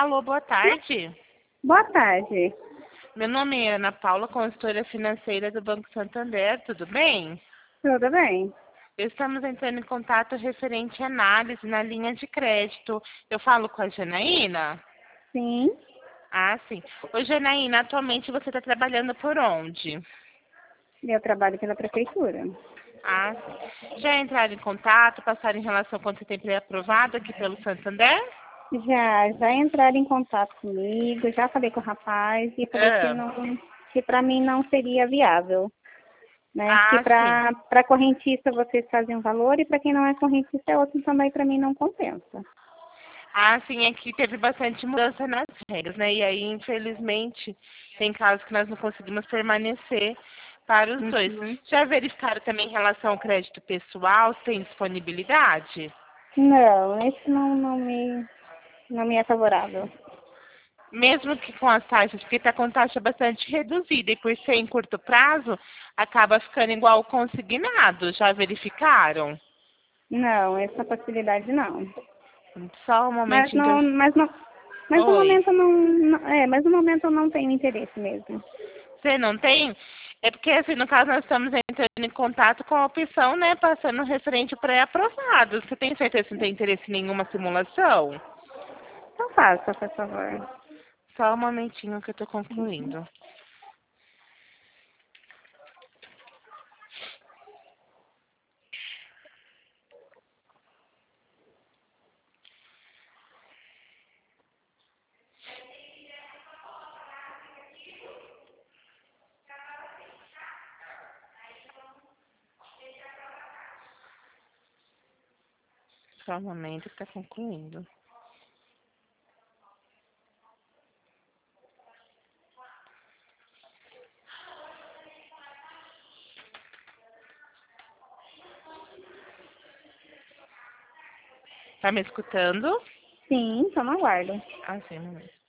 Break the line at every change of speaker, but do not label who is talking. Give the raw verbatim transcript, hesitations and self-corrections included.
Alô, boa tarde.
Boa tarde.
Meu nome é Ana Paula, consultora financeira do Banco Santander, tudo bem?
Tudo bem?
Estamos entrando em contato referente à análise na linha de crédito. Eu falo com a Janaína?
Sim.
Ah, sim. Ô, Janaína, atualmente você está trabalhando por onde?
Eu trabalho pela prefeitura.
Ah, sim. Já entraram em contato, passaram em relação a quando você tem pré-aprovado aqui pelo Santander?
Já, já entraram em contato comigo, já falei com o rapaz e falou que
Ah,
não, que para mim não seria viável, né? Que
ah, sim.
para para correntista vocês fazem um valor e para quem não é correntista é outro também, para mim não compensa.
Ah, sim, aqui teve bastante mudança nas regras, né? E aí, infelizmente, tem casos que nós não conseguimos permanecer para os dois.
Uhum.
Já verificaram também em relação ao crédito pessoal, se tem disponibilidade?
Não, esse não, não me não me é favorável.
Mesmo que com as taxas, porque está com taxa bastante reduzida e por ser em curto prazo, acaba ficando igual o consignado. Já verificaram?
Não, essa possibilidade não.
Só um
Mas
momentinho que eu...
não, mas não, mas no
Oi.
momento não, não- é, mas no momento eu não tenho interesse mesmo.
Você não tem? É porque, assim, no caso, nós estamos entrando em contato com a opção, né, passando referente pré-aprovado. Você tem certeza que não tem interesse em nenhuma simulação?
Então faça, por favor.
Só um momentinho que eu estou concluindo. Só um momento que está concluindo. Tá me escutando?
Sim, só no aguardo.
Ah, sim, um momento.